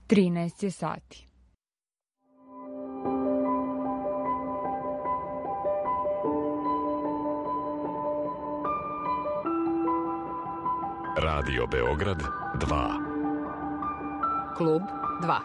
13 je sati. Radio Beograd 2. Klub 2.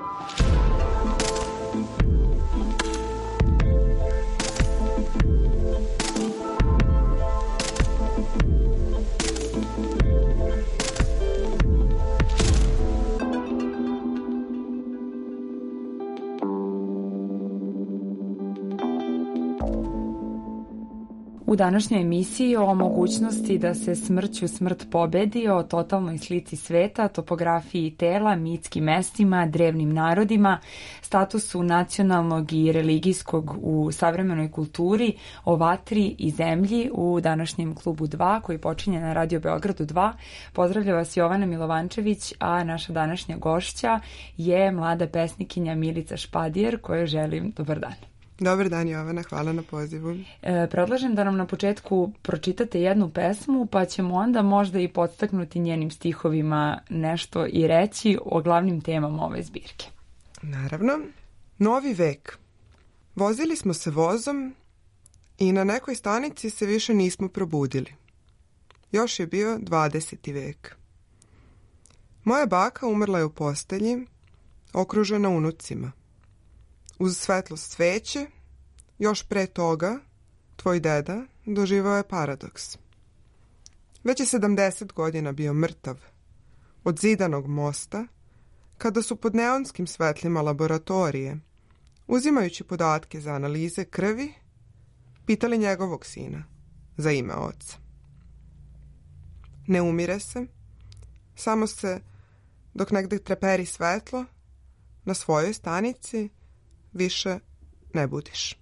U današnjoj emisiji o mogućnosti da se smrću smrt pobedi, o totalnoj slici sveta, topografiji tela, mitskim mestima, drevnim narodima, statusu nacionalnog i religijskog u savremenoj kulturi, o vatri i zemlji u današnjem klubu 2 koji počinje na Radio Beogradu 2. Pozdravlja vas Jovana Milovančević, a naša današnja gošća je mlada pesnikinja Milica Špadijer, kojoj želim dobar dan. Dobar dan, Jovana, hvala na pozivu. Predlažem da nam na početku pročitate jednu pesmu, pa ćemo onda možda i podstaknuti njenim stihovima nešto i reći o glavnim temama ove zbirke. Naravno. Novi vek. Vozili smo se vozom i na nekoj stanici se više nismo probudili. Još je bio 20. vek. Moja baka umrla je u postelji, okružena unucima. Uz svetlost sveće, još pre toga, tvoj deda doživao je paradoks. Već je 70 godina bio mrtav, od zidanog mosta, kada su pod neonskim svetlima laboratorije, uzimajući podatke za analize krvi, pitali njegovog sina za ime oca. Ne umire se, samo se, dok negde treperi svetlo, na svojoj stanici više ne budiš.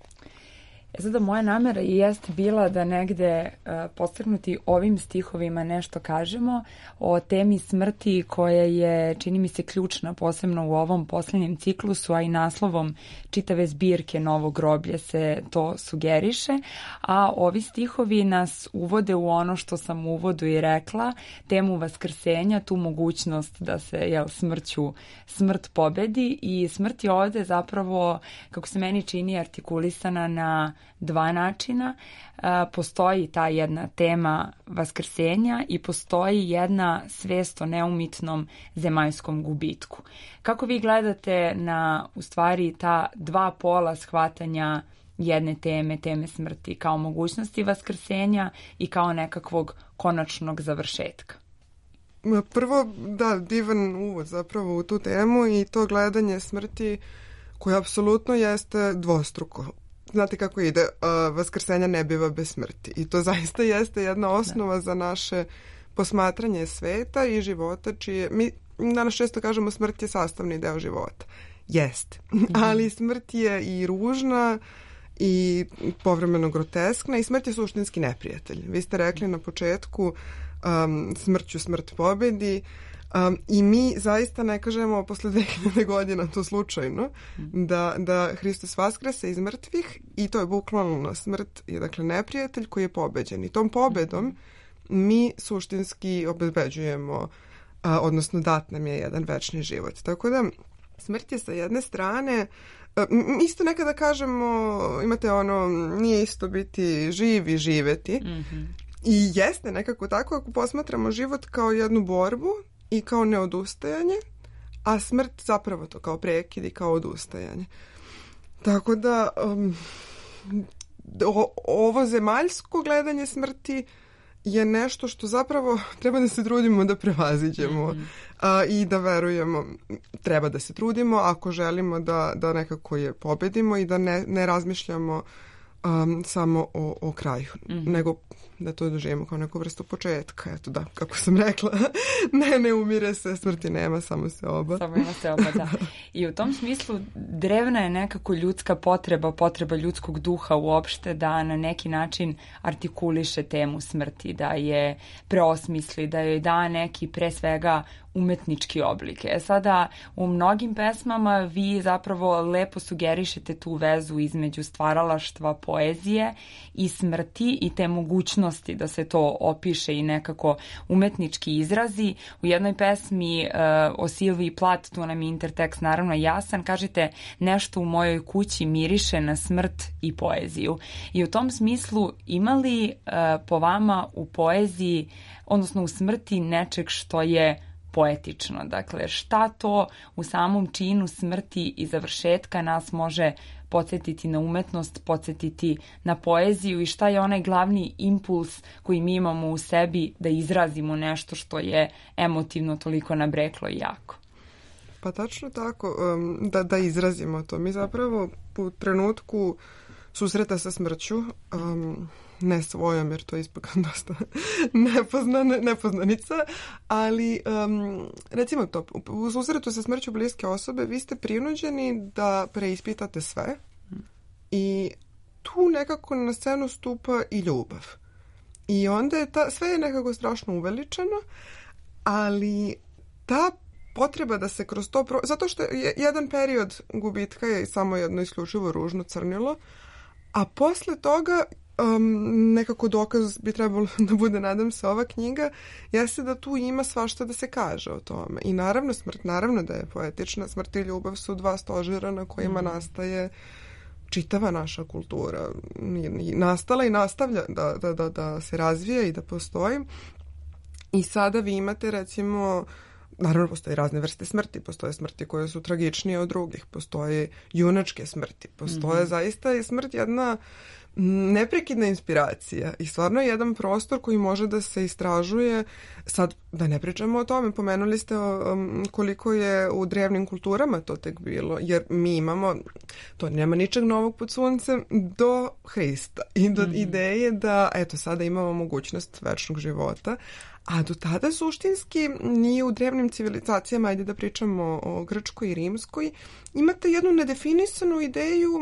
Sada moja namera jeste bila da negde podstaknuti ovim stihovima nešto kažemo o temi smrti koja je, čini mi se, ključna, posebno u ovom posljednjem ciklusu, a i naslovom čitave zbirke Novo groblje se to sugeriše, a ovi stihovi nas uvode u ono što sam u uvodu i rekla, temu vaskrsenja, tu mogućnost da se smrću smrt pobedi, i smrt je ovde zapravo, kako se meni čini, artikulisana na dva načina. Postoji ta jedna tema vaskrsenja i postoji jedna svest o neumitnom zemaljskom gubitku. Kako vi gledate na, u stvari, ta dva pola shvatanja jedne teme smrti, kao mogućnosti vaskrsenja i kao nekakvog konačnog završetka? Prvo, da, divan uvod zapravo u tu temu i to gledanje smrti koje apsolutno jeste dvostruko. Znate kako ide, vaskrsenja ne biva bez smrti i to zaista jeste jedna osnova za naše posmatranje sveta i života, čije, mi danas često kažemo smrt je sastavni deo života. Jeste, ali smrt je i ružna i povremeno groteskna i smrt je suštinski neprijatelj. Vi ste rekli na početku smrću smrt pobedi, i mi zaista ne kažemo posle 2000 godina to slučajno, da Hristos vaskrese iz mrtvih i to je bukvalno, smrt je dakle neprijatelj koji je pobeđen i tom pobedom mi suštinski obezbeđujemo, odnosno dat nam je jedan večni život. Tako da smrt je sa jedne strane, isto nekada kažemo, imate ono, nije isto biti živ i živeti, i jeste nekako tako ako posmatramo život kao jednu borbu i kao neodustajanje, a smrt zapravo to kao prekid i kao odustajanje. Tako da ovo zemaljsko gledanje smrti je nešto što zapravo treba da se trudimo da prevaziđemo i da verujemo, treba da se trudimo ako želimo da nekako je pobedimo i da ne razmišljamo samo o kraju, nego da to doživimo kao neku vrstu početka. Eto da, kako sam rekla, ne umire se, smrti nema, samo se oba. Samo ima se oba, da. I u tom smislu drevna je nekako ljudska potreba ljudskog duha uopšte da na neki način artikuliše temu smrti, da je preosmisli, da joj da neki pre svega umetnički oblik. Sada u mnogim pesmama vi zapravo lepo sugerišete tu vezu između stvaralaštva poezije i smrti i te mogućnosti da se to opiše i nekako umetnički izrazi. U jednoj pesmi o Silviji Plat, tu nam je intertekst naravno jasan, kažete nešto u mojoj kući miriše na smrt i poeziju. I u tom smislu ima li po vama u poeziji, odnosno u smrti nečeg što je poetično? Dakle, šta to u samom činu smrti i završetka nas može podsjetiti na umetnost, podsjetiti na poeziju i šta je onaj glavni impuls koji mi imamo u sebi da izrazimo nešto što je emotivno toliko nabreklo i jako? Pa tačno tako, da izrazimo to. Mi zapravo u trenutku susreta sa smrću, ne svojom, jer to je ipak dosta nepoznanica, ali recimo to, u susretu sa smrću bliske osobe vi ste prinuđeni da preispitate sve i tu nekako na scenu stupa i ljubav. I onda je sve je nekako strašno uveličeno, ali ta potreba da se kroz to... Zato što je jedan period gubitka je samo jedno isključivo ružno crnilo, a posle toga nekako dokaz bi trebalo da bude, nadam se, ova knjiga, jeste da tu ima svašta da se kaže o tome. I naravno smrt, naravno da je poetična. Smrt i ljubav su dva stožera na kojima nastaje čitava naša kultura. Nastala i nastavlja da se razvija i da postoji. I sada vi imate, recimo, naravno postoje razne vrste smrti, postoje smrti koje su tragičnije od drugih, postoje junačke smrti, postoje zaista je smrt jedna neprekidna inspiracija i stvarno je jedan prostor koji može da se istražuje. Sad, da ne pričamo o tome, pomenuli ste koliko je u drevnim kulturama to tek bilo, jer mi imamo, to nema ničeg novog pod suncem, do Hrista i do ideje da, eto, sada imamo mogućnost večnog života, a do tada suštinski nije u drevnim civilizacijama, ajde da pričamo o Grčkoj i Rimskoj, imate jednu nedefinisanu ideju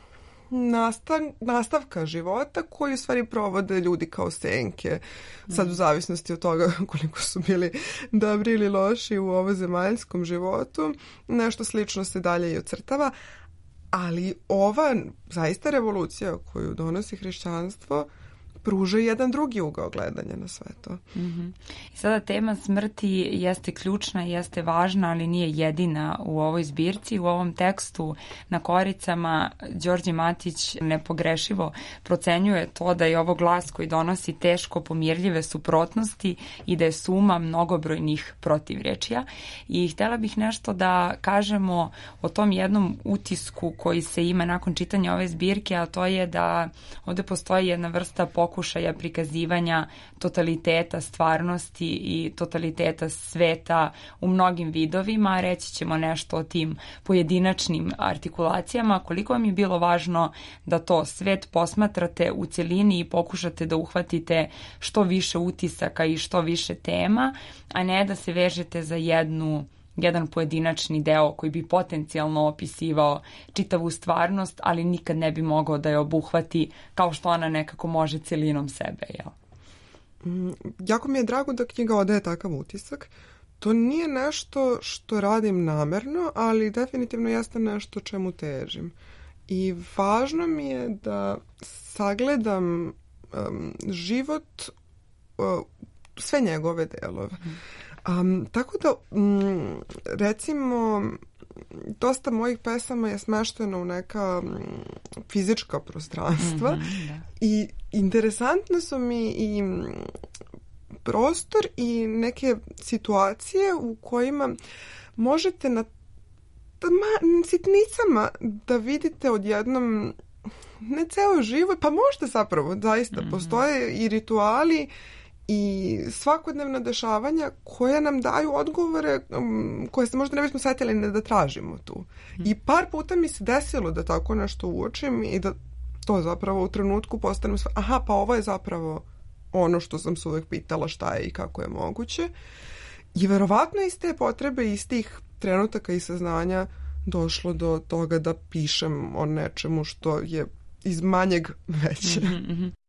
nastavka života koji u stvari provode ljudi kao senke, sad u zavisnosti od toga koliko su bili dobri ili loši u ovozemaljskom životu. Nešto slično se dalje i ocrtava, ali ova zaista revolucija koju donosi hrišćanstvo pruža jedan drugi ugao gledanja na sve to. I sada tema smrti jeste ključna, jeste važna, ali nije jedina u ovoj zbirci. U ovom tekstu na koricama Đorđe Matić nepogrešivo procenjuje to da je ovo glas koji donosi teško pomirljive suprotnosti i da je suma mnogobrojnih protivrečja. I htjela bih nešto da kažemo o tom jednom utisku koji se ima nakon čitanja ove zbirke, a to je da ovde postoji jedna vrsta pokušaja prikazivanja totaliteta stvarnosti i totaliteta sveta u mnogim vidovima. Reći ćemo nešto o tim pojedinačnim artikulacijama. Koliko vam je bilo važno da to svet posmatrate u cjelini i pokušate da uhvatite što više utisaka i što više tema, a ne da se vežete za jedan pojedinačni deo koji bi potencijalno opisivao čitavu stvarnost, ali nikad ne bi mogao da je obuhvati kao što ona nekako može celinom sebe, jel? Jako mi je drago da knjiga odaje takav utisak. To nije nešto što radim namerno, ali definitivno jeste nešto čemu težim. I važno mi je da sagledam život, sve njegove delove. Tako da, recimo, dosta mojih pesama je smešteno u neka fizička prostranstva i interesantne su mi i prostor i neke situacije u kojima možete na sitnicama da vidite odjednom ne ceo život, pa možda zapravo zaista postoje i rituali i svakodnevna dešavanja koja nam daju odgovore koje se možda ne bismo setili da tražimo tu. I par puta mi se desilo da tako nešto uočim i da to zapravo u trenutku postanem aha, pa ovo je zapravo ono što sam se uvek pitala šta je i kako je moguće. I verovatno iz te potrebe, iz tih trenutaka i saznanja došlo do toga da pišem o nečemu što je iz manjeg veće. Mm-hmm.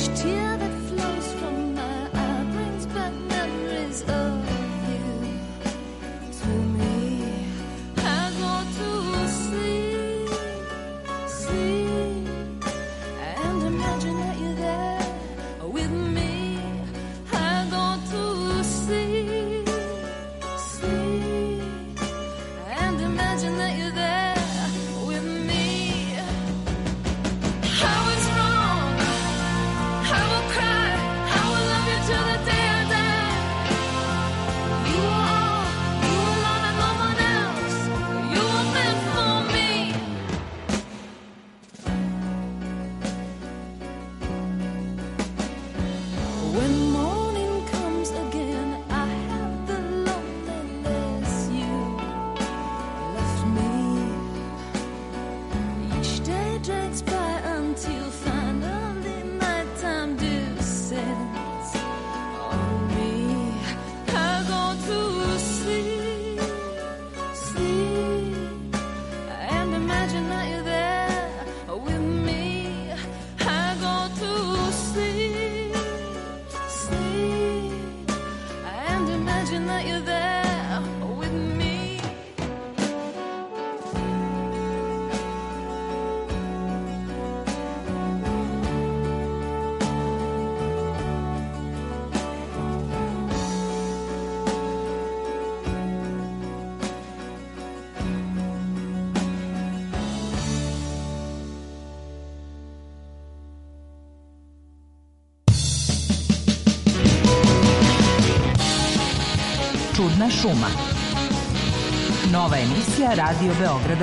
Čudna šuma. Nova emisija Radio Beograda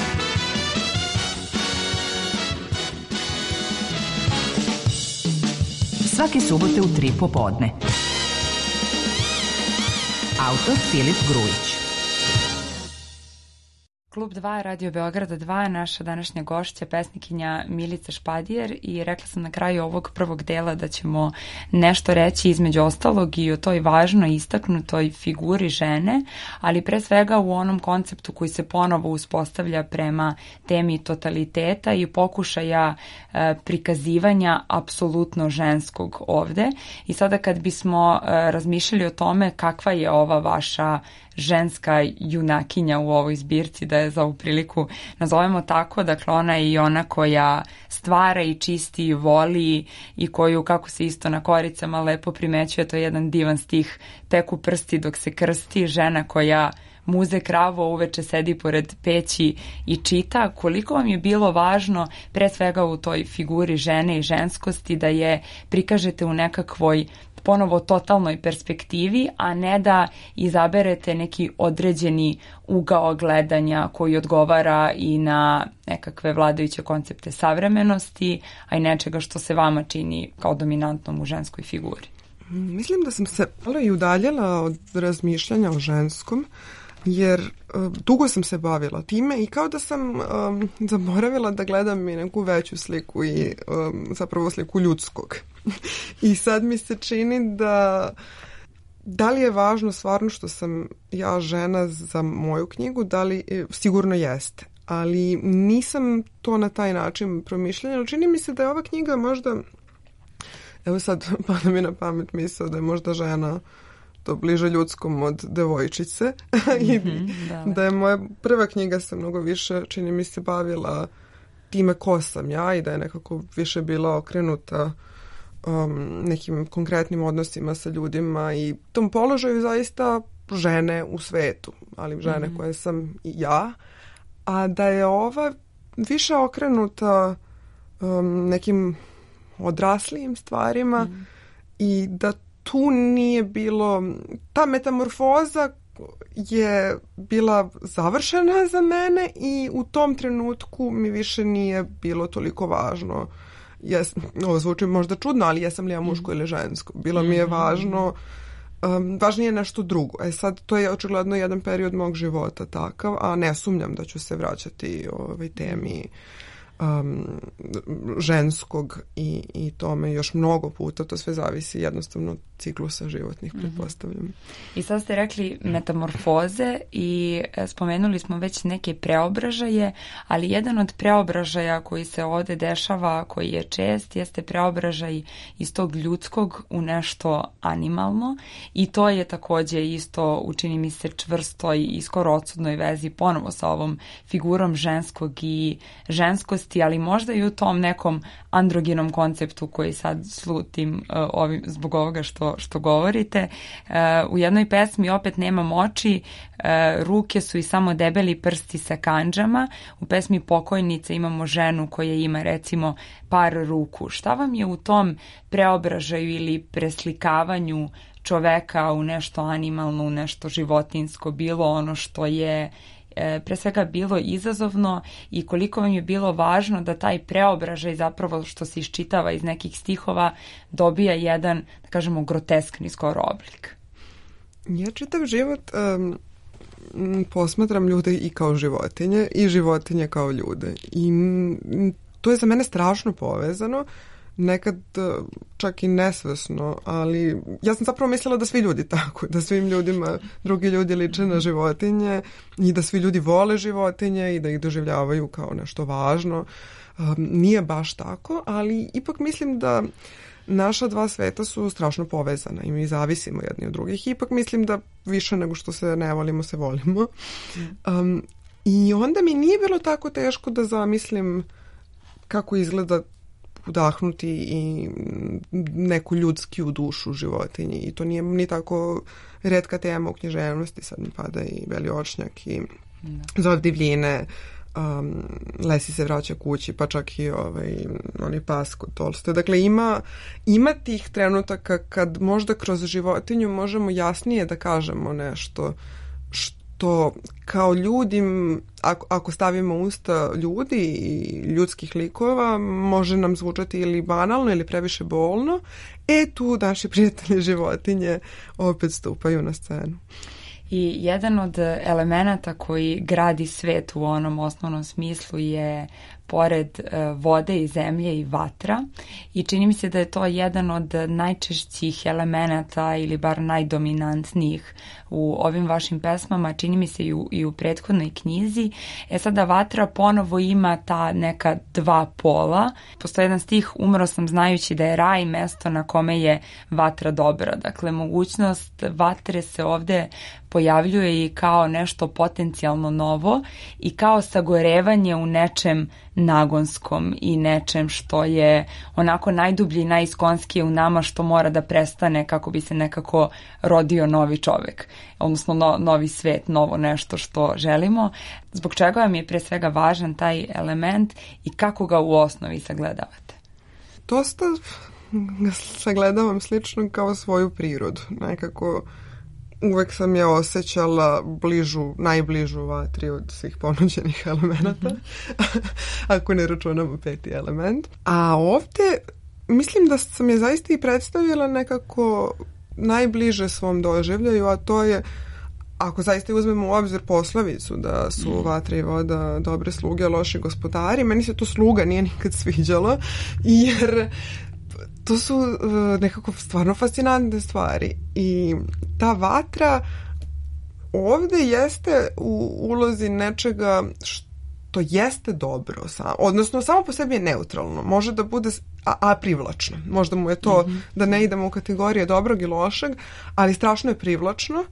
2. Svake subote u 3 popodne. Autor Filip Grujić. Klub 2, Radio Beograda 2, naša današnja gošća, pesnikinja Milica Špadijer, i rekla sam na kraju ovog prvog dela da ćemo nešto reći između ostalog i o toj važnoj istaknutoj figuri žene, ali pre svega u onom konceptu koji se ponovo uspostavlja prema temi totaliteta i pokušaja prikazivanja apsolutno ženskog ovde. I sada kad bismo razmišljali o tome kakva je ova vaša ženska junakinja u ovoj zbirci, da je za ovu priliku nazovemo tako, dakle ona je i ona koja stvara i čisti i voli i koju, kako se isto na koricama lepo primećuje, to je jedan divan stih, peku prsti dok se krsti, žena koja muze kravu, uveče sedi pored peći i čita. Koliko vam je bilo važno pre svega u toj figuri žene i ženskosti da je prikažete u nekakvoj ponovo totalnoj perspektivi, a ne da izaberete neki određeni ugao gledanja koji odgovara i na nekakve vladajuće koncepte savremenosti, a i nečega što se vama čini kao dominantnom u ženskoj figuri? Mislim da sam se malo i udaljila od razmišljanja o ženskom, jer dugo sam se bavila time i kao da sam zaboravila da gledam i neku veću sliku i zapravo sliku ljudskog. I sad mi se čini da li je važno stvarno što sam ja žena za moju knjigu, da li sigurno jeste, ali nisam to na taj način promišljala. Čini mi se da je ova knjiga možda, evo sad pada mi na pamet misao da je možda žena to bliže ljudskom od devojčice i da je moja prva knjiga se mnogo više, čini mi se, bavila time ko sam ja i da je nekako više bila okrenuta nekim konkretnim odnosima sa ljudima i tom položaju zaista žene u svetu, ali žene koje sam i ja, a da je ova više okrenuta nekim odraslijim stvarima i da tu nije bilo, ta metamorfoza je bila završena za mene i u tom trenutku mi više nije bilo toliko važno. Ovo zvuči možda čudno, ali jesam li ja muško ili žensko. Bilo mi je važno, važnije je nešto drugo. Sad, to je očigledno jedan period mog života takav, a ne sumnjam da ću se vraćati ovoj temi ženskog i tome još mnogo puta. To sve zavisi jednostavno od ciklusa životnih, pretpostavljam. I sad ste rekli metamorfoze i spomenuli smo već neke preobražaje, ali jedan od preobražaja koji se ovde dešava, koji je čest, jeste preobražaj iz tog ljudskog u nešto animalno i to je takođe isto, učini mi se, čvrstoj i skoro odsudnoj vezi ponovo sa ovom figurom ženskog i ženskosti, ali možda i u tom nekom androgenom konceptu koji sad slutim zbog ovoga što govorite. U jednoj pesmi opet nemam oči, ruke su i samo debeli prsti sa kandžama. U pesmi Pokojnice imamo ženu koja ima recimo par ruku. Šta vam je u tom preobražaju ili preslikavanju čoveka u nešto animalno, u nešto životinjsko bilo ono što je pre svega bilo izazovno i koliko vam je bilo važno da taj preobražaj zapravo što se iščitava iz nekih stihova dobija jedan, da kažemo, groteskni skoro oblik? Ja čitav život posmatram ljude i kao životinje i životinje kao ljude i to je za mene strašno povezano, nekad čak i nesvesno, ali ja sam zapravo mislila da svi ljudi tako, da svim ljudima drugi ljudi liče na životinje i da svi ljudi vole životinje i da ih doživljavaju kao nešto važno. Nije baš tako, ali ipak mislim da naša dva sveta su strašno povezana i mi zavisimo jedni od drugih. Ipak mislim da više nego što se ne volimo, se volimo. I onda mi nije bilo tako teško da zamislim kako izgleda udahnuti i neku ljudskiju dušu životinji i to nije ni tako retka tema u književnosti, sad mi pada i Beli očnjak i Zov divljine, Lesi se vraća kući, pa čak i onaj pas kod Tolstoja. Dakle, ima tih trenutaka kad možda kroz životinju možemo jasnije da kažemo nešto što kao ljudi, ako stavimo usta ljudi i ljudskih likova, može nam zvučati ili banalno ili previše bolno. Tu naši prijatelji životinje opet stupaju na scenu. I jedan od elemenata koji gradi svet u onom osnovnom smislu je pored vode i zemlje i vatra i čini mi se da je to jedan od najčešćih elemenata ili bar najdominantnijih u ovim vašim pesmama, čini mi se i u prethodnoj knjizi. Sada vatra ponovo ima ta neka dva pola. Postoji jedan stih, umro sam znajući da je raj mesto na kome je vatra dobra. Dakle, mogućnost vatre se ovde pojavljuje i kao nešto potencijalno novo i kao sagorevanje u nečem nagonskom i nečem što je onako najdublje i najiskonskije u nama, što mora da prestane kako bi se nekako rodio novi čovek, odnosno novi svet, novo nešto što želimo. Zbog čega vam je pre svega važan taj element i kako ga u osnovi sagledavate? Dosta ga sagledavam slično kao svoju prirodu. Nekako uvek sam je osjećala najbližu vatri od svih ponuđenih elemenata, ako ne računamo peti element. A ovde mislim da sam je zaista i predstavila nekako najbliže svom doživljaju, a to je, ako zaista uzmemo u obzir poslovicu da su vatra i voda dobre sluge, a loši gospodari, meni se to sluga nije nikad sviđalo, jer to su nekako stvarno fascinantne stvari i ta vatra ovde jeste u ulozi nečega što jeste dobro, odnosno samo po sebi je neutralno, može da bude a privlačno, možda mu je to da ne idemo u kategorije dobrog i lošeg, ali strašno je privlačno,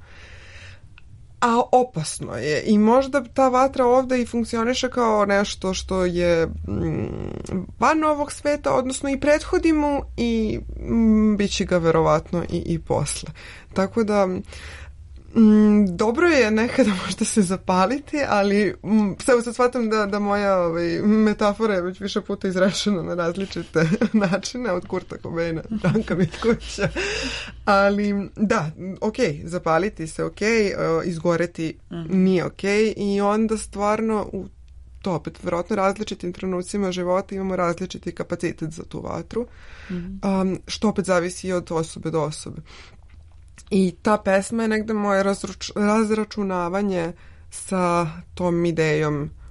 a opasno je i možda ta vatra ovde i funkcioniše kao nešto što je van ovog sveta, odnosno i prethodi mu i bit će ga verovatno i posle. Tako da dobro je nekada možda se zapaliti, ali sve sad shvatam da moja metafora je već više puta izrešena na različite načine, od Kurta Cobaina, Branka Mitkovića, ali da, zapaliti se izgoreti nije i onda stvarno u to opet, vjerojatno različitim trenucima života imamo različiti kapacitet za tu vatru, što opet zavisi i od osobe do osobe. I ta pesma je negde moje razračunavanje sa tom idejom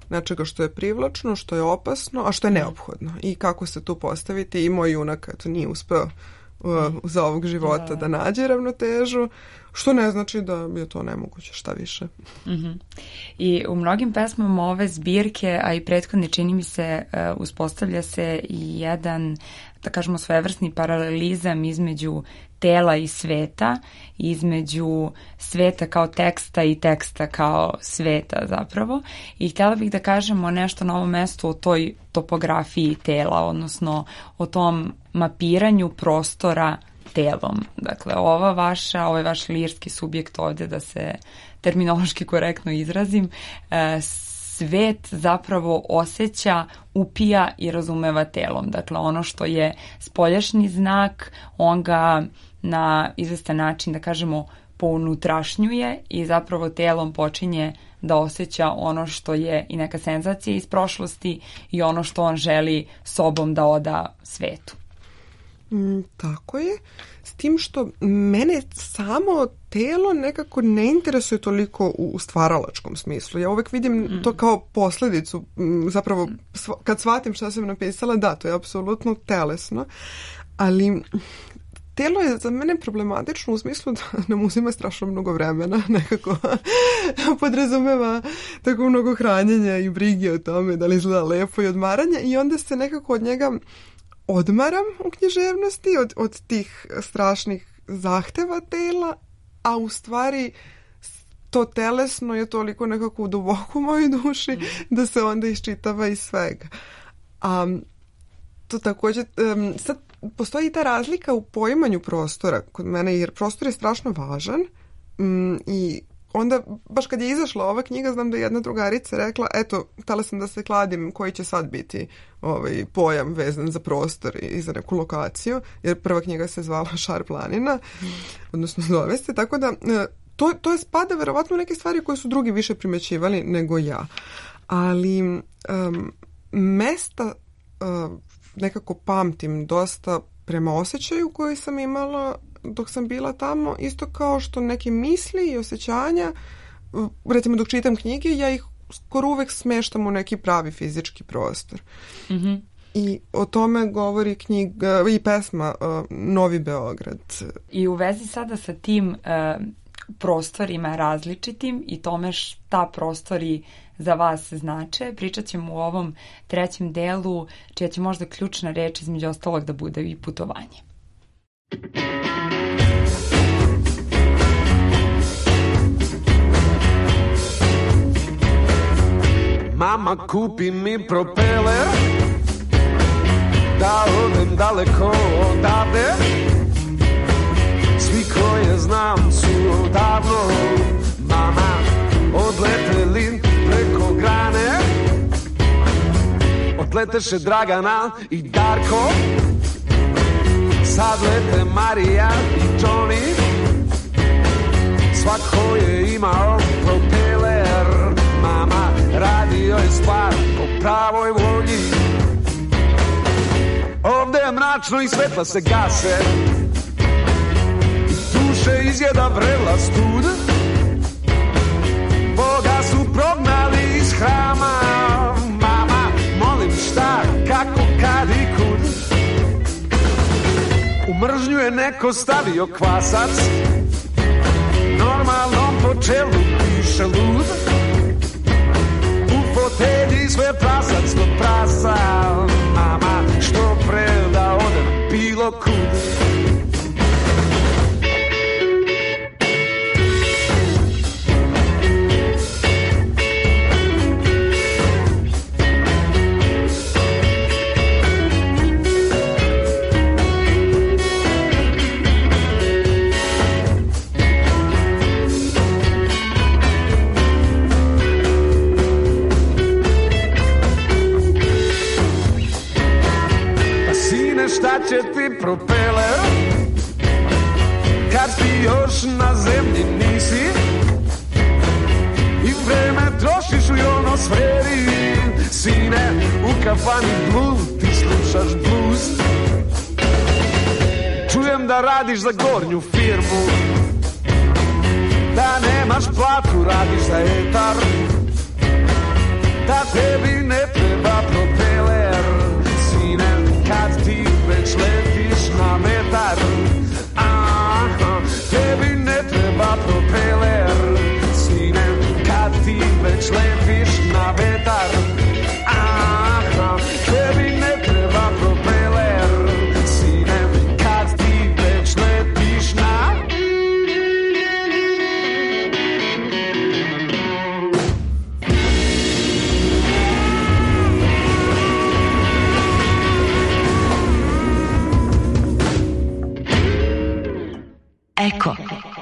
nečega što je privlačno, što je opasno, a što je neophodno i kako se tu postaviti. I moj junak to nije uspeo za ovog života da nađe ravnotežu, što ne znači da je to nemoguće, šta više. I u mnogim pesmama ove zbirke, a i prethodne, čini mi se, uspostavlja se i jedan, da kažemo, svojevrsni paralelizam između tela i sveta, između sveta kao teksta i teksta kao sveta zapravo. I htjela bih da kažemo nešto na ovom mestu o toj topografiji tela, odnosno o tom mapiranju prostora telom. Dakle, ovaj vaš lirski subjekt ovdje, da se terminološki korektno izrazim, svet zapravo osjeća, upija i razumeva telom. Dakle, ono što je spoljašnji znak, on ga na izvestan način, da kažemo, pounutrašnjuje i zapravo telom počinje da osjeća ono što je i neka senzacija iz prošlosti i ono što on želi sobom da oda svetu. Tako je. S tim što mene samo telo nekako ne interesuje toliko u stvaralačkom smislu. Ja uvek vidim to kao posljedicu. Zapravo, kad shvatim šta sam napisala, da, to je apsolutno telesno. Ali telo je za mene problematično u smislu da nam uzima strašno mnogo vremena, nekako podrazumeva tako mnogo hranjenja i brige o tome da li izgleda lepo i odmaranja i onda se nekako od njega odmaram u književnosti od tih strašnih zahteva tela, a u stvari to telesno je toliko nekako duboko u mojoj duši da se onda iščitava iz svega. To također, sad postoji i ta razlika u poimanju prostora kod mene, jer prostor je strašno važan i onda, baš kad je izašla ova knjiga, znam da je jedna drugarica rekla, eto, htjela sam da se kladim koji će sad biti pojam vezan za prostor i za neku lokaciju, jer prva knjiga se zvala Šar planina, odnosno zove se, tako da to je spada verovatno u neke stvari koje su drugi više primećivali nego ja. Ali mesta nekako pamtim dosta prema osjećaju koji sam imala dok sam bila tamo, isto kao što neke misli i osjećanja, recimo dok čitam knjige, ja ih skoro uvek smeštam u neki pravi fizički prostor. I o tome govori knjiga i pesma Novi Beograd. I u vezi sada sa tim prostorima različitim i tome šta prostori za vas znače, pričat ćemo u ovom trećem delu, čija će možda ključna reč između ostalog da bude i putovanje. Mama, kupi mi propeler da odem daleko odavde. Svi koje znam su odavno, mama, odleteli preko grane. Odleteše Dragana i Darko, sad lete Marija i Johnny. Svako je imao propeler, mama, radio je stvar o pravoj volji. Ovde je mračno i svetla se gase, duše izjeda vrela stud. Boga su prognali iz hrama, mama, molim šta, kako, kad i kud. U mržnju je neko stavio kvasac, normalnom po čelu piše lud. U fotelji sve prasac do prasa, mama, što pre da odem bilo kud. Šta će ti propeler kad ti još na zemlji nisi i vreme trošiš u ionosferi, sine, u kafani Blue ti slušaš blues. Čujem da radiš za gornju firmu, da nemaš platu, radiš za etar, da tebi ne treba propeler, sine, kad ti već letiš na vetar. Aha, tebi ne treba propeler, sine, kad ti već letiš na vetar. Aha, tebi ne treba propeler, sine, kad ti već letiš na... Eko.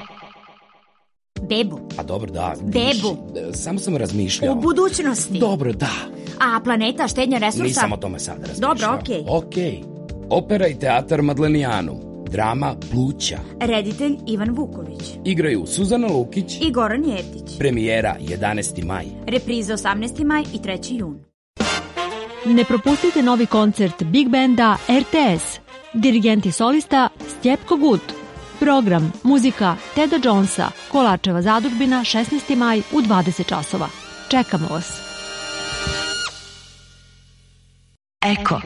Bebu. A dobro, da. Bebu. Samo sam razmišljao. U budućnosti. Dobro, da. A planeta štednja resursa? Nisam o tome sad razmišljao. Dobro, okej. Okej. Opera i teatar Madlenijanum. Drama Pluća. Reditelj Ivan Vuković. Igraju Suzana Lukić I Goran Jeftić. Premijera 11. maj. Repriza 18. maj i 3. jun. Ne propustite novi koncert Big Banda RTS. Dirigent i solista Stjepko Gut. Program, muzika Teda Jonesa, Kolačeva zadužbina, 16. maj u 20 časova. Čekamo vas. Eko.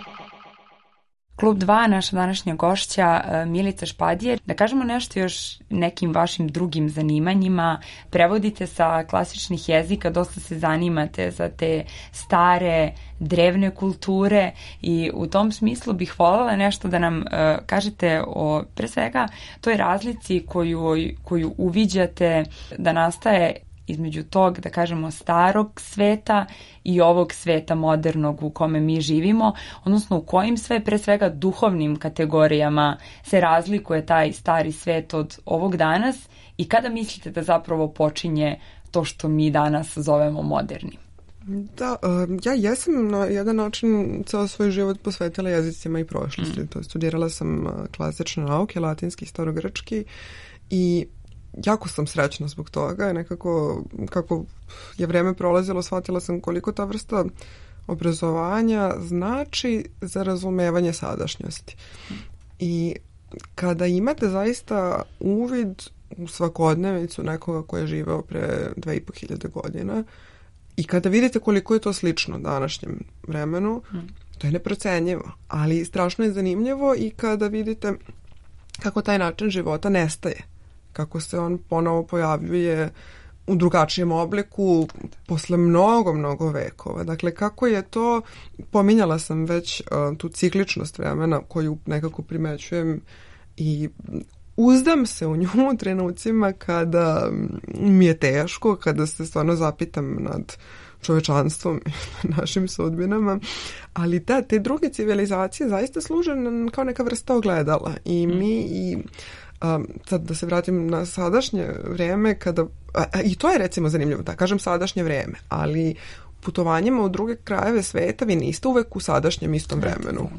Klub 2, naša današnja gošća Milica Špadije. Da kažemo nešto još nekim vašim drugim zanimanjima. Prevodite sa klasičnih jezika, dosta se zanimate za te stare, drevne kulture i u tom smislu bih voljela nešto da nam kažete o, pre svega, toj razlici koju uviđate da nastaje između tog, da kažemo, starog sveta i ovog sveta modernog u kome mi živimo, odnosno u kojim sve, pre svega, duhovnim kategorijama se razlikuje taj stari svet od ovog danas i kada mislite da zapravo počinje to što mi danas zovemo modernim? Da, ja jesam na jedan način ceo svoj život posvetila jezicima i prošlosti. To studirala sam klasične nauke, latinski, starogrčki i jako sam srećna zbog toga. Nekako, kako je vreme prolazilo, shvatila sam koliko ta vrsta obrazovanja znači za razumevanje sadašnjosti. I kada imate zaista uvid u svakodnevicu nekoga ko je živeo pre 2500 godina i kada vidite koliko je to slično današnjem vremenu, to je neprocenjivo, ali strašno je zanimljivo i kada vidite kako taj način života nestaje, kako se on ponovo pojavljuje u drugačijem obliku posle mnogo vekova. Dakle, kako je to, pominjala sam već tu cikličnost vremena koju nekako primećujem i uzdam se u nju u trenucima kada mi je teško, kada se stvarno zapitam nad čovečanstvom i našim sudbinama, ali da, te druge civilizacije zaista služe kao neka vrsta ogledala i mi sad da se vratim na sadašnje vreme kada, i to je recimo zanimljivo, da kažem sadašnje vreme, putovanjima u druge krajeve sveta vi niste uvek u sadašnjem istom vremenu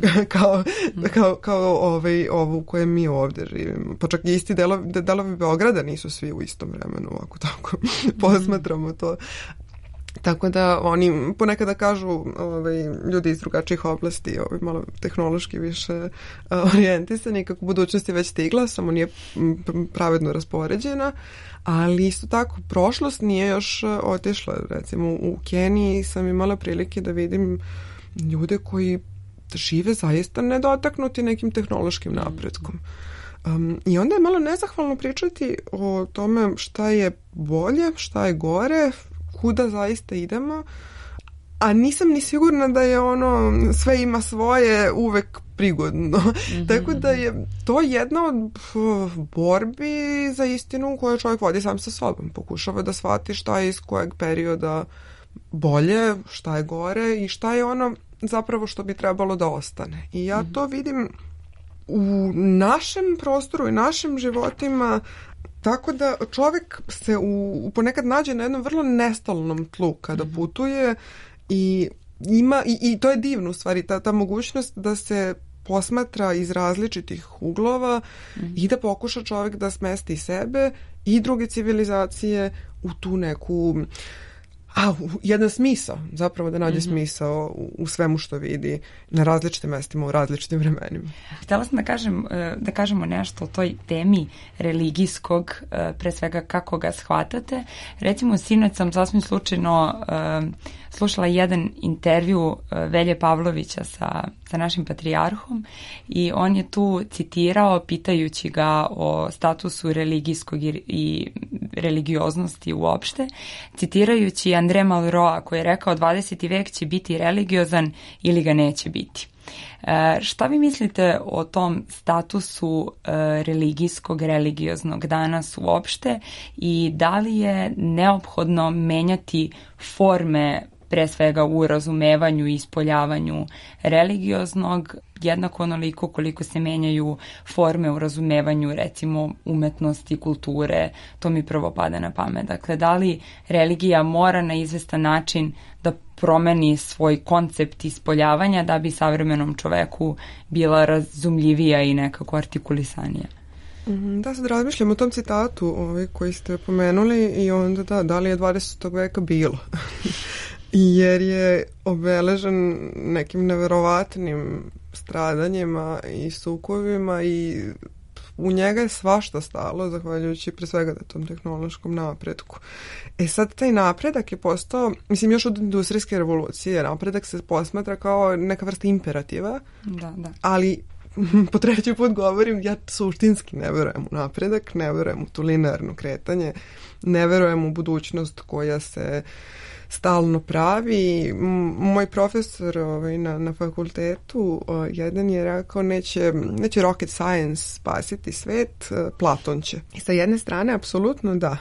kao ovo u kojem mi ovdje živimo. Pa čak i isti delovi Beograda nisu svi u istom vremenu, ako tako posmatramo to. Tako da oni ponekada kažu ljudi iz drugačijih oblasti, malo tehnološki više orijentisani, kako budućnost je već stigla, samo nije pravedno raspoređena, ali isto tako prošlost nije još otišla. Recimo u Keniji sam imala prilike da vidim ljude koji žive zaista nedotaknuti nekim tehnološkim napretkom. I onda je malo nezahvalno pričati o tome šta je bolje, šta je gore, kuda zaista idemo, a nisam ni sigurna da je ono sve ima svoje uvek prigodno. Tako da je to jedna od borbi za istinu koju čovjek vodi sam sa sobom. Pokušava da shvati šta je iz kojeg perioda bolje, šta je gore i šta je ono zapravo što bi trebalo da ostane. I ja to vidim u našem prostoru i našim životima. Tako da čovjek se ponekad nađe na jednom vrlo nestalnom tlu kada putuje i ima, i to je divno u stvari, ta mogućnost da se posmatra iz različitih uglova i da pokuša čovjek da smesti sebe i druge civilizacije u tu neku jedan smisao, zapravo da nađe smisao u svemu što vidi na različitim mestima, u različitim vremenima. Htjela sam da kažemo nešto o toj temi religijskog, pre svega kako ga shvatate. Recimo, sinoć sam sasvim slučajno slušala jedan intervju Velje Pavlovića sa našim patrijarhom i on je tu citirao, pitajući ga o statusu religijskog i religioznosti uopšte, citirajući André Malraux koji je rekao 20. vek će biti religiozan ili ga neće biti. Šta vi mislite o tom statusu religijskog, religioznog danas uopšte i da li je neophodno menjati forme pre svega u razumevanju i ispoljavanju religioznog, jednako onoliko koliko se menjaju forme u razumevanju recimo umetnosti, kulture, to mi prvo pada na pamet. Dakle, da li religija mora na izvestan način da promeni svoj koncept ispoljavanja da bi savremenom čoveku bila razumljivija i nekako artikulisanija? Da, sad razmišljam o tom citatu koji ste pomenuli i onda da li je 20. veka bilo? Jer je obeležen nekim neverovatnim stradanjima i sukobima i u njega je svašta stalo, zahvaljujući pre svega tom tehnološkom napretku. Sad taj napredak je postao, mislim još od industrijske revolucije, napredak se posmatra kao neka vrsta imperativa, da. Ali po treći put govorim, ja suštinski ne verujem u napredak, ne verujem u to linearno kretanje, ne verujem u budućnost koja se stalno pravi. Moj profesor na fakultetu jedan je rekao neće rocket science spasiti svet, Platon će. I sa jedne strane apsolutno da.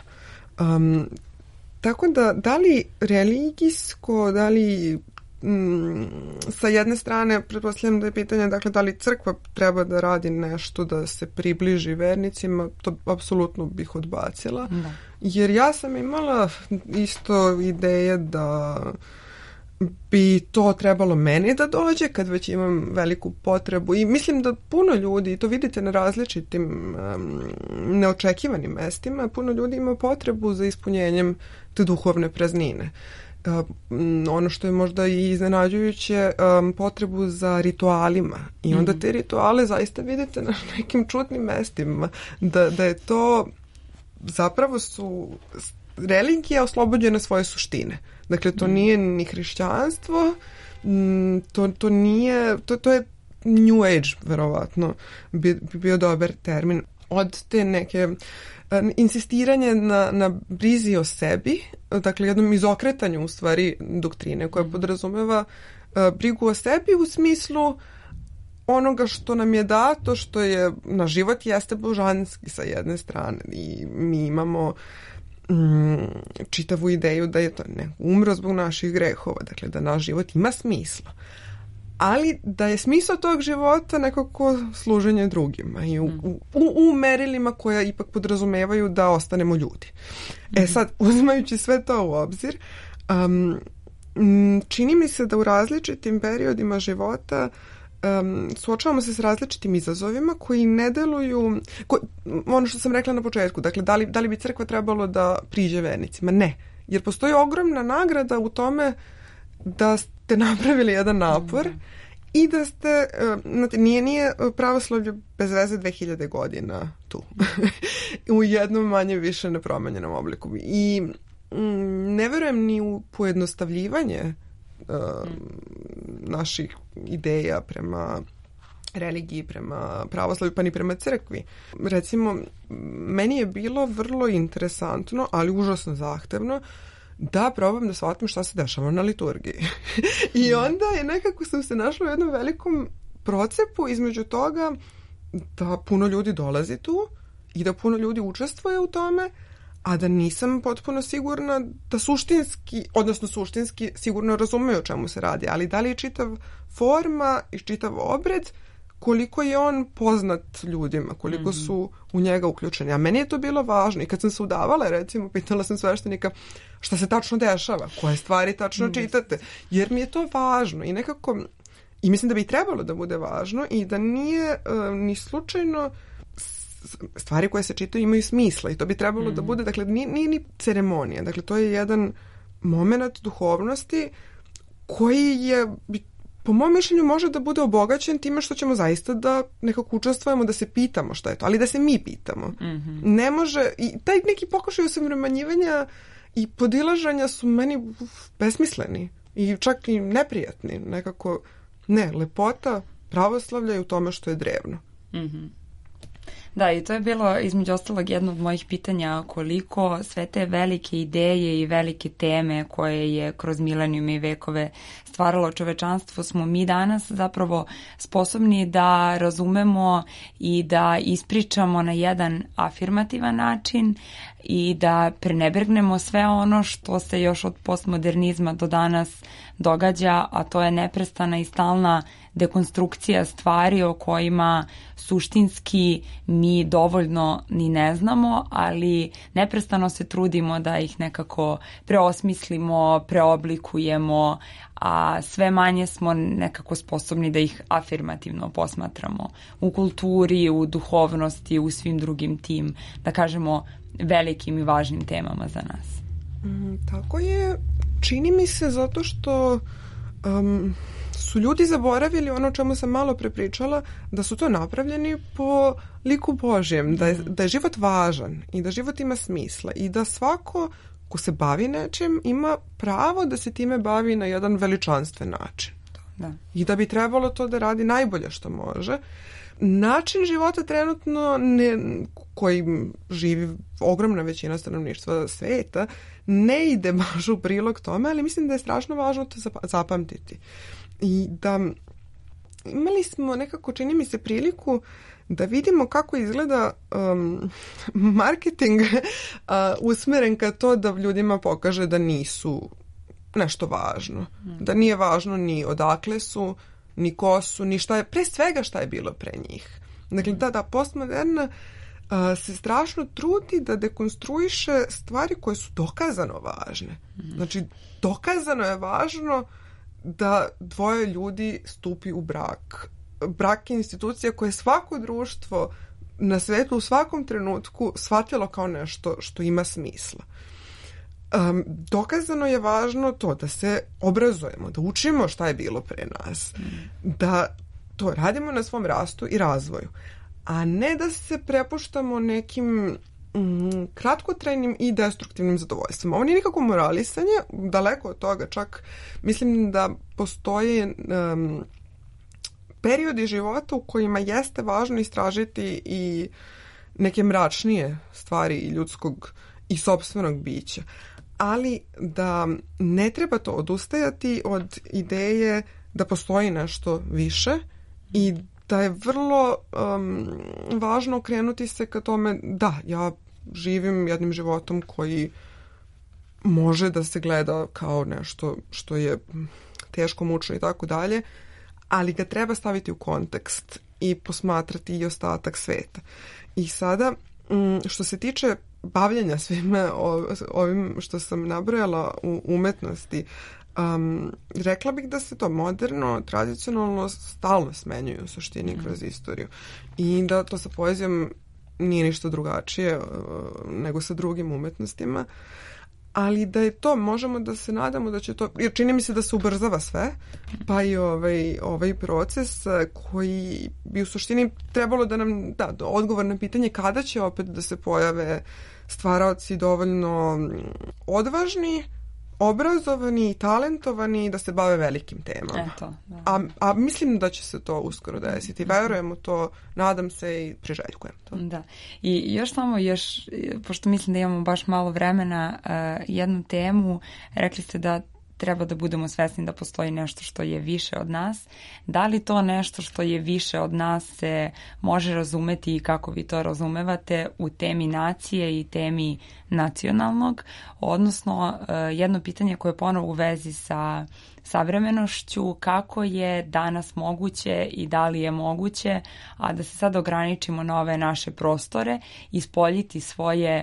Tako da li religijsko, da li sa jedne strane pretpostavljam da je pitanje dakle da li crkva treba da radi nešto da se približi vernicima, to apsolutno bih odbacila. Da. Jer ja sam imala isto ideje da bi to trebalo meni da dođe kad već imam veliku potrebu i mislim da puno ljudi, to vidite na različitim neočekivanim mestima, puno ljudi ima potrebu za ispunjenjem te duhovne praznine. Ono što je možda i iznenađujuće, potrebu za ritualima i onda te rituale zaista vidite na nekim čudnim mestima, da je to zapravo su religija oslobođena svoje suštine. Dakle, to nije ni hrišćanstvo, to nije, to je New Age, verovatno, bi bio dobar termin. Od te neke insistiranje na brizi o sebi, dakle jednom izokretanju u stvari doktrine koja podrazumeva brigu o sebi u smislu onoga što nam je dato, što je na život jeste božanski sa jedne strane i mi imamo čitavu ideju da je to umro zbog naših grehova, dakle da naš život ima smisla. Ali da je smisao tog života nekako služenje drugima i u merilima koja ipak podrazumevaju da ostanemo ljudi. Sad, uzimajući sve to u obzir, čini mi se da u različitim periodima života suočavamo se s različitim izazovima koji ne deluju, ono što sam rekla na početku, dakle da li bi crkva trebalo da priđe vernicima? Ne, jer postoji ogromna nagrada u tome da ste napravili jedan napor i da ste, nije pravoslavlje bez veze 2000 godina tu. U jednom manje više nepromenjenom obliku. I ne verujem ni u pojednostavljivanje naših ideja prema religiji, prema pravoslavlju, pa ni prema crkvi. Recimo, meni je bilo vrlo interesantno, ali užasno zahtevno, da probam da shvatim šta se dešava na liturgiji. I onda je nekako sam se našla u jednom velikom procepu između toga da puno ljudi dolazi tu i da puno ljudi učestvuje u tome, a da nisam potpuno sigurna da suštinski sigurno razumeju o čemu se radi, ali da li je čitav forma i čitav obred, koliko je on poznat ljudima, koliko su u njega uključeni. A meni je to bilo važno i kad sam se udavala, recimo, pitala sam sveštenika šta se tačno dešava, koje stvari tačno čitate, jer mi je to važno i nekako, i mislim da bi trebalo da bude važno i da nije ni slučajno stvari koje se čitaju imaju smisla i to bi trebalo da bude, dakle, nije ni ceremonija, dakle, to je jedan moment duhovnosti koji je, po mom mišljenju, može da bude obogaćen time što ćemo zaista da nekako učestvujemo, da se pitamo šta je to, ali da se mi pitamo. Ne može, i taj neki pokušaj usavremenjivanja i podilaženja su meni besmisleni i čak i neprijatni. Nekako, ne, lepota pravoslavlja je u tome što je drevno. Da, i to je bilo između ostalog jedno od mojih pitanja, koliko sve te velike ideje i velike teme koje je kroz milenijume i vekove stvaralo čovečanstvo smo mi danas zapravo sposobni da razumemo i da ispričamo na jedan afirmativan način i da prenebregnemo sve ono što se još od postmodernizma do danas događa, a to je neprestana i stalna dekonstrukcija stvari o kojima suštinski mi dovoljno ni ne znamo, ali neprestano se trudimo da ih nekako preosmislimo, preoblikujemo, a sve manje smo nekako sposobni da ih afirmativno posmatramo u kulturi, u duhovnosti, u svim drugim tim, da kažemo, velikim i važnim temama za nas. Tako je, čini mi se, zato što su ljudi zaboravili ono o čemu sam malo prepričala, da su to napravljeni po liku Božjem, da je život važan i da život ima smisla i da svako ko se bavi nečim ima pravo da se time bavi na jedan veličanstven način. Da. I da bi trebalo to da radi najbolje što može. Način života trenutno koji živi ogromna većina stanovništva sveta ne ide baš u prilog tome, ali mislim da je strašno važno to zapamtiti. I da imali smo nekako, čini mi se, priliku da vidimo kako izgleda marketing usmeren ka to da ljudima pokaže da nisu nešto važno. Da nije važno ni odakle su, ni ko su, ni šta je, pre svega šta je bilo pre njih. Dakle, da postmoderna se strašno trudi da dekonstruiše stvari koje su dokazano važne. Znači, dokazano je važno da dvoje ljudi stupi u brak. Brak je institucija koje svako društvo na svetu u svakom trenutku shvatilo kao nešto što ima smisla. Dokazano je važno to da se obrazujemo, da učimo šta je bilo pre nas, da to radimo na svom rastu i razvoju, a ne da se prepuštamo nekim kratkotrajnim i destruktivnim zadovoljstvom. Ovo nije nikako moralisanje, daleko od toga, čak mislim da postoje periodi života u kojima jeste važno istražiti i neke mračnije stvari ljudskog i sopstvenog bića. Ali da ne treba to odustajati od ideje da postoji nešto više i da je vrlo važno okrenuti se ka tome da ja živim jednim životom koji može da se gleda kao nešto što je teško, mučno i tako dalje, ali ga treba staviti u kontekst i posmatrati i ostatak sveta. I sada, što se tiče bavljenja svime ovim što sam nabrojala u umetnosti, rekla bih da se to moderno, tradicionalno stalno smenjuju u suštini kroz istoriju i da to sa poezijom nije ništa drugačije nego sa drugim umetnostima, ali da je to, možemo da se nadamo da će to, jer čini mi se da se ubrzava sve, pa i ovaj proces koji bi u suštini trebalo da nam da odgovor na pitanje kada će opet da se pojave stvaraoci dovoljno odvažni, obrazovani i talentovani da se bave velikim temama. Eto, da. A mislim da će se to uskoro desiti. Verujem u to, nadam se i priželjkujem to. Da. I još samo, pošto mislim da imamo baš malo vremena, jednu temu, rekli ste da treba da budemo svesni da postoji nešto što je više od nas. Da li to nešto što je više od nas se može razumeti i kako vi to razumevate u temi nacije i temi nacionalnog? Odnosno, jedno pitanje koje je ponovo u vezi sa savremenošću, kako je danas moguće i da li je moguće, a da se sad ograničimo na ove naše prostore, ispoljiti svoje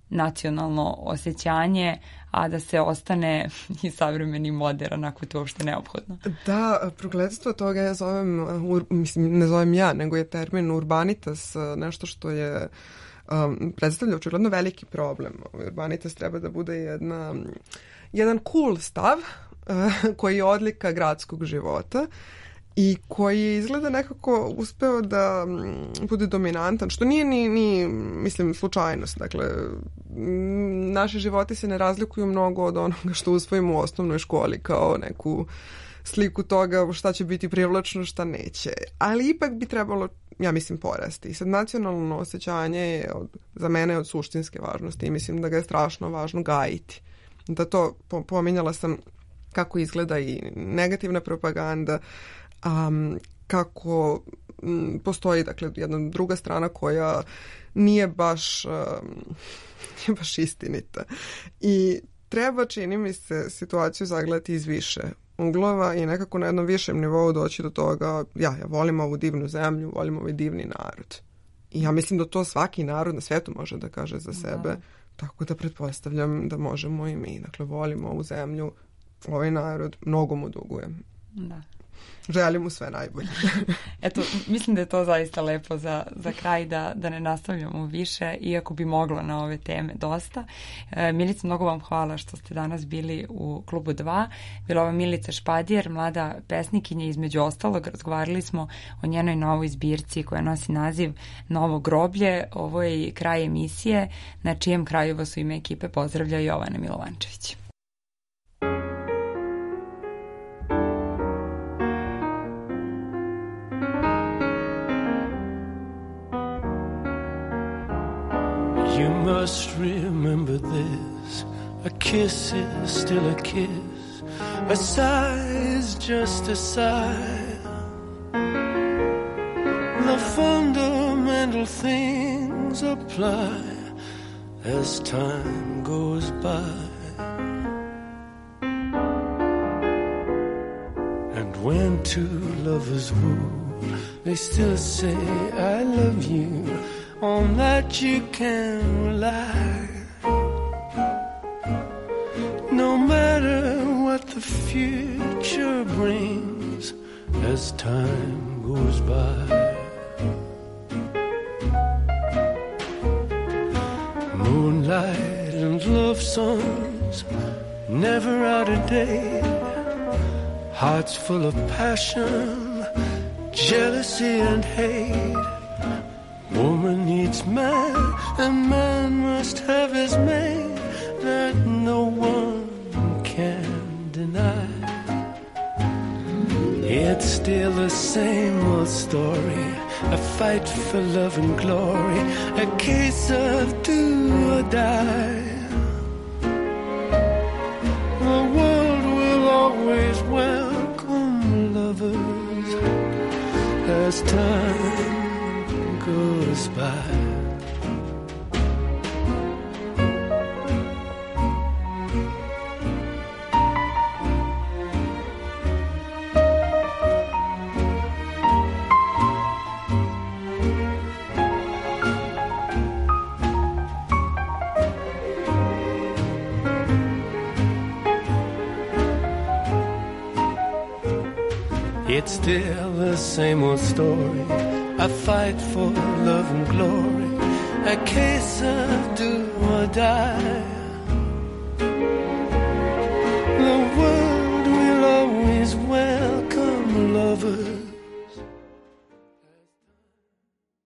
nacionalno osjećanje, a da se ostane i savremeni modern ako je to uopšte neophodno. Da, progledstvo toga ja zovem, mislim, ne zovem ja, nego je termin urbanitas, nešto što je predstavlja očigledno veliki problem. Urbanitas treba da bude jedan cool stav koji je odlika gradskog života i koji izgleda nekako uspeo da bude dominantan, što nije ni mislim, slučajnost. Dakle, naši životi se ne razlikuju mnogo od onoga što usvojimo u osnovnoj školi kao neku sliku toga šta će biti privlačno, šta neće. Ali ipak bi trebalo, ja mislim, porasti. I sad nacionalno osjećanje je za mene od suštinske važnosti i mislim da ga je strašno važno gajiti. Da to, pominjala sam kako izgleda i negativna propaganda, kako postoji, dakle, jedna druga strana koja nije baš istinita. I treba, čini mi se, situaciju zagledati iz više uglova i nekako na jednom višem nivou doći do toga, ja volim ovu divnu zemlju, volim ovaj divni narod. I ja mislim da to svaki narod na svijetu može da kaže za sebe, tako da pretpostavljam da možemo i mi. Dakle, volimo ovu zemlju, ovaj narod, mnogo mu dugujem. Da. Želim mu sve najbolje. Eto, mislim da je to zaista lepo za kraj da ne nastavljamo više, iako bi moglo na ove teme dosta. Milica, mnogo vam hvala što ste danas bili u Klubu 2. Bila ova Milica Špadijer, mlada pesnikinja, između ostalog. Razgovarali smo o njenoj novoj zbirci koja nosi naziv Novo groblje. Ovo je kraj emisije, na čijem kraju vas u ime ekipe pozdravlja Jovana Milovančević. You must remember this, a kiss is still a kiss, a sigh is just a sigh. The fundamental things apply as time goes by. And when two lovers woo, they still say I love you. On that you can rely. No matter what the future brings as time goes by. Moonlight and love songs, never out of date. Hearts full of passion, jealousy and hate. Woman needs man, and man must have his mate that no one can deny. It's still the same old story, a fight for love and glory, a case of do or die. The world will always welcome lovers as time goes by. It's still the same old story, a fight for love and glory, a case of do or die. The world will always welcome lovers